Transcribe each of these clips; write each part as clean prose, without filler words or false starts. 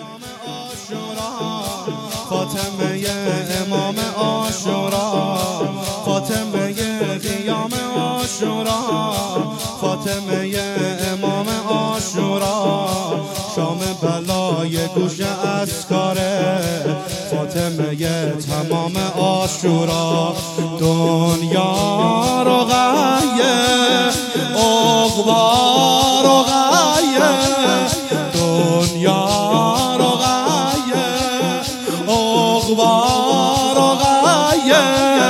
فاطمه امام عاشورا، فاطمه قیام عاشورا، فاطمه امام عاشورا، شام بلای گوش اسکاره، فاطمه تمام عاشورا. دنیا رقیه عقبا رقیه، دنیا رقیه عقبا رقیه،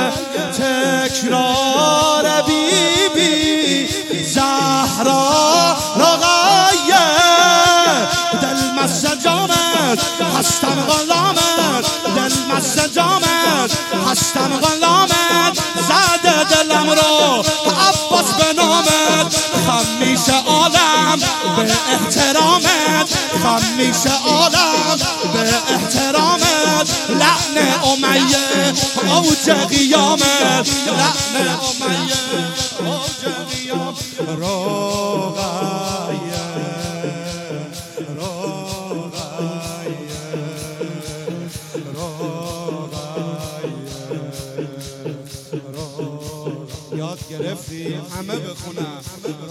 تکرار بی بی زهرا رقیه. دل مست جامت هستم غلامت، دل مست جامت هستم غلامت، زده دلم رو عباس به نامت. خمیشه عالم به احترامت، خمیشه عالم به احترامت. لعن امیه اوج قیامت، لعن امیه اوج قیامت. رقیه یاد گرفتیم همه بخونم.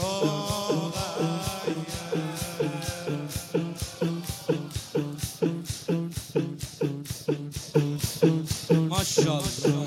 ماشاءالله.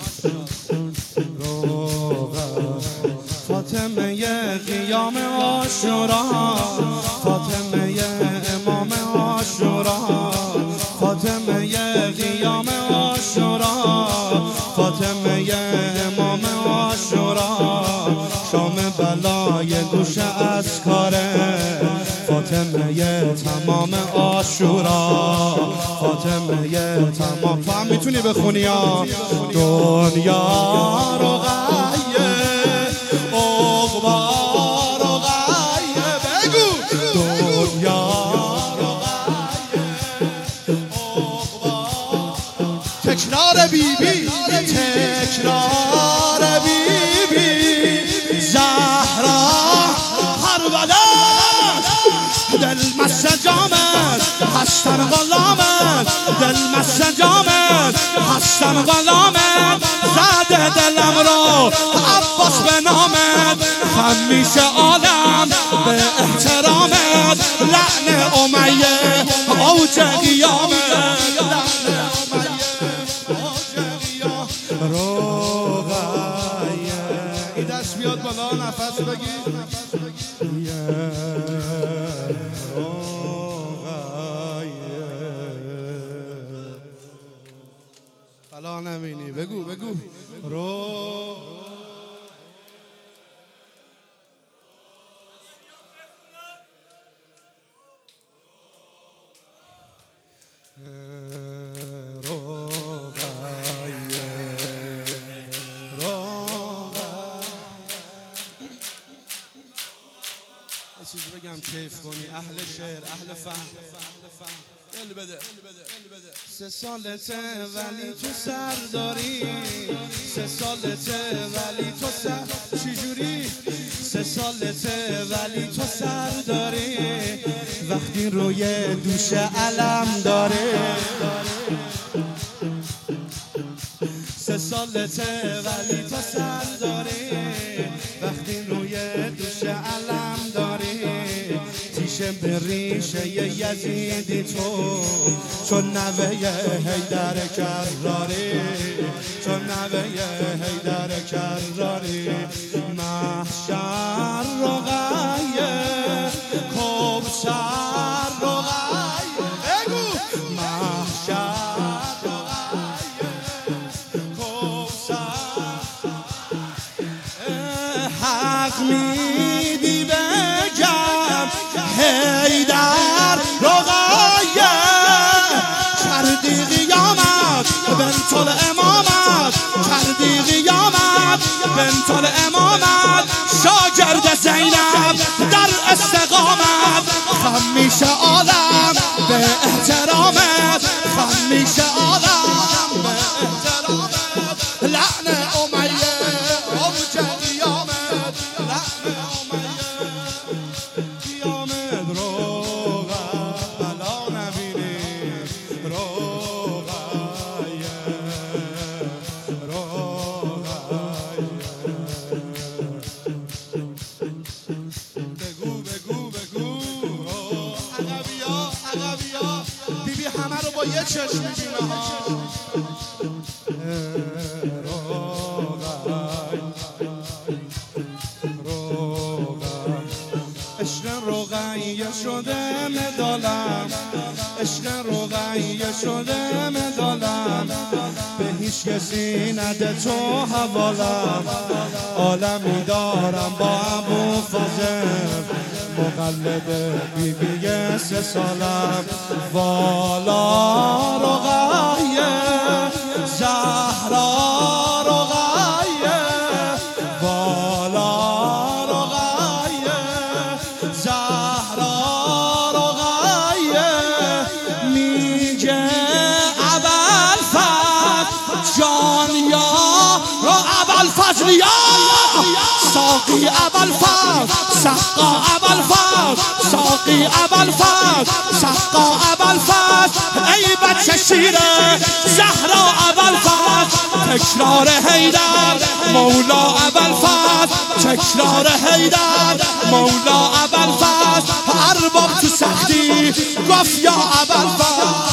فاطمه قیام عاشورا، فاطمه امام عاشورا، فاطمه قیام عاشورا، فاطمه امام عاشورا، شام بلای گوش اسکاره، فاطمه تمام عاشورا، فاطمه تمام. تو هم میتونی بخونی ها. دنیا رقیه عقبا رقیه، بگو دنیا رقیه عقبا. تکرار بی بی، تکرار بی بی زهرا کربلا. دل مست جامت هستم غلامت، دل مست جامت هستم غلامت، زده دلم رو عباس به نامت. خمیشه عالم به احترامت، لعن امیه اوج قیامت، لعن امیه اوج قیامت. رقیه این دست بیاد بالا، نفس بگیر. بلا نمینی، بگو بگو. چیز بگم کیف کنی. اهل شعر، اهل فهم. دل بده. 3 سالته ولی تو سر داری، 3 سالته ولی تو سر چجوری؟ 3 سالته ولی تو سر داری، وقتی روی دوش علم داره. 3 سالته ولی تو سر داری، وقتی روی دوش علم داری. تیشه به ریشه یزیدی تو، چون نوه حیدر کراری، چون نوه حیدر کراری. محشر رقیه کوثر رقیه، بگو محشر رقیه کوثر. حق میدی بگم حیدر رقیه، کردی قیامت بنت الامامت، کردی قیامت بنت الامامت. شاگرد زینب در استقامت، خمیشه عالم به احترامت، خمیشه عالم به احترامت. لعن امیه اوج قیامت، لعن امیه قیامت. رو بلا نبینی با یه چشم میبینه عشق رقیه شده مدالم، عشق رقیه شده مدالم، به هیچ کسی نده تو حوالم، عالمی دارم با ابوالفضل، مقلد بیبی 3 سالم، والا رقیه زهرا رقیه، والا رقیه زهرا رقیه، میگه ابوالفضل جان یا ابوالفضل یا ساقی ابوالفضل سقا ابوالفضل ساقی ابوالفضل سقا ابوالفضل، ای بچه شیره زهرا ابوالفضل، تکرار حیدر مولا ابوالفضل، تکرار حیدر مولا ابوالفضل، ارباب تو سختی گفت یا ابوالفضل.